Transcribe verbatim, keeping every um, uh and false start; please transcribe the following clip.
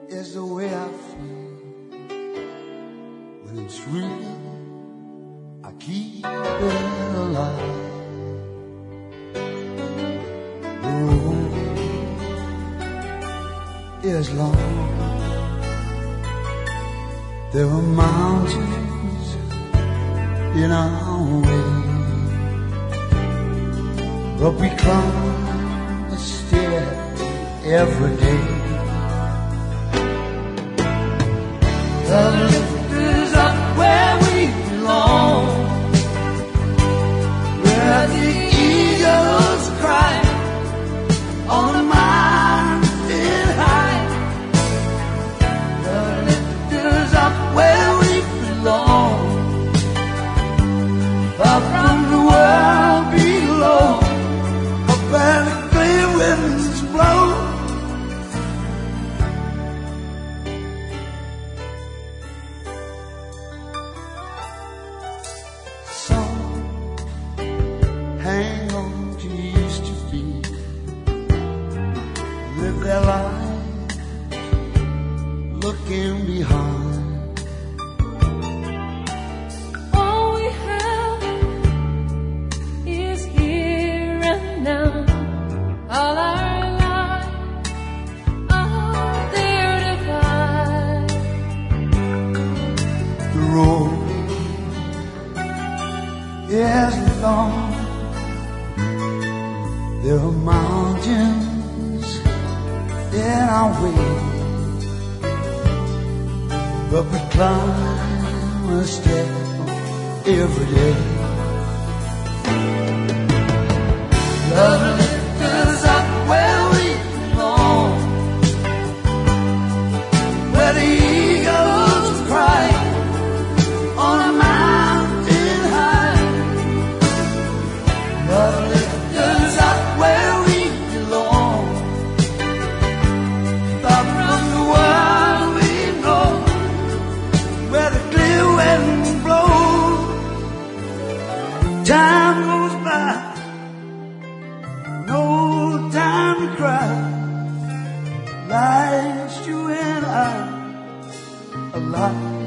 is the way I feel. When it's real, I keep it alive. The road is long. There are mountains in our way, but we climb a stair every day. The lift is up where we belong, where the eagles cry on a mountain high. The lift is up where we belong, far from the world below, up where the clear winds blow. Hang on to used to be, live their life looking behind. All we have is here and now. All our lives are there to find. The road is long. There are mountains in our way, but we climb a step every day. Love lifts us up where we belong, where the eagles cry on a mountain high. Love lifts us up where we belong, far from the world we know, where the clear wind blows. Time goes by, no time to cry. Life's you and I alive.